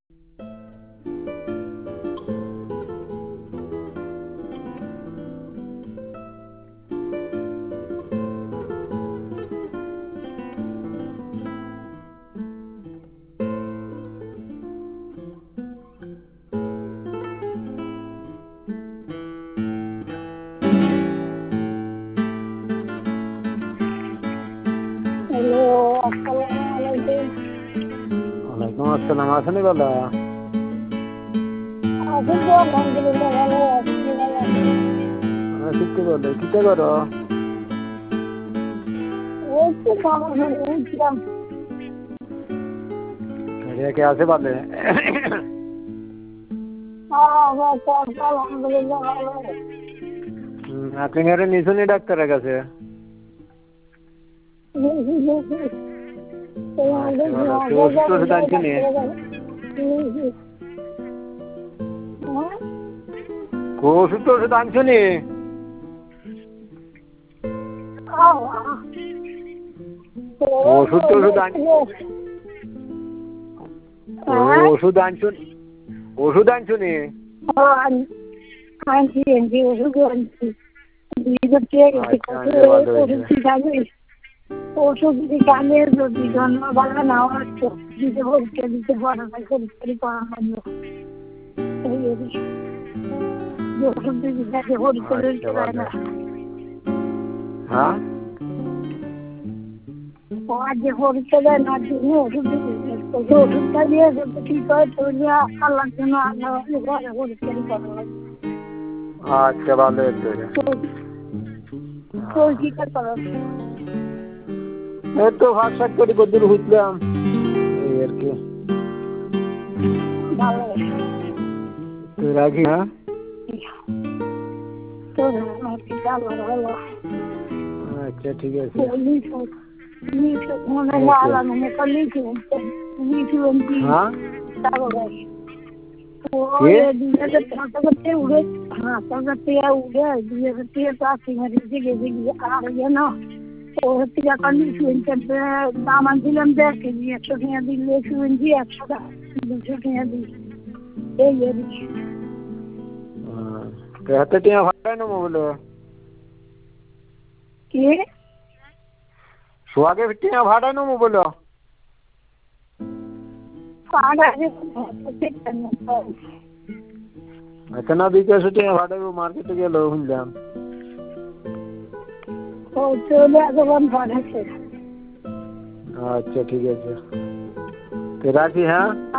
Hello, আসসালামু আলাইকুম। ওয়ালাইকুম আসসালাম। আসেনি বলো? আছি তো আলহামদুলিল্লাহ ভালো আছি। আপনি ভালো আছেন? কিতে বলে কিতে করো? এই তো খাওয়া দাওয়া উঠলাম। কে আছে বলে? আলহামদুলিল্লাহ ভালো। আপনি আরে নিশুনি ডাক্তারের কাছে? ওষুধ টষুধ আনছুনি? ওষুধ টষুধ আনছুনি? ওষুধ টষুধ ওষুধ আনছুন? ওষুধ আনছুনি? আনছি ওষুধ আনছি। ওষুধ যদি কালে যদি জন্ম ভালো না হচ্ছে দিতে পরীক্ষা দিতে পারে না, পরীক্ষারই করা লাগবে। ওষুধ দিদি দেখে পরীক্ষা দিতে পারে না। হ্যাঁ, আজ পরীক্ষা দেয় না, দিনে ওষুধ দিতে ওষুধটা দিয়ে যদি ঠিক হয় তাহলে আল্লাহর জন্য আল্লাহ পরীক্ষারই করা লাগবে। আচ্ছা ভালো হচ্ছে। পরীক্ষা করা এই তো ভাত শাক করে কদ্দুর হুঁচলাম এই আর কি। ভালো তো রাখি। হ্যাঁ, তো ভালো। আচ্ছা ঠিক আছে। মনে আল্লাহ মনে করলেই হ্যাঁ, করতে উড়ে করতে উড়ে 2000 চাকরি মারিতে গেছে আর না ও হচ্ছে দাম আনছিলাম 1 কেজি 100 টাকা দিলে 100 টাকা 200 টাকা দিই এই হাতে টিয়া ভাড়া নেবো বলো? কি সোয়াগে টিয়া ভাড়া নেবো বলো? আচ্ছা না 200 টিয়া ভাড়া মার্কেটে গেল শুনলাম। আচ্ছা ঠিক আছে, তো রাখি। হ্যাঁ।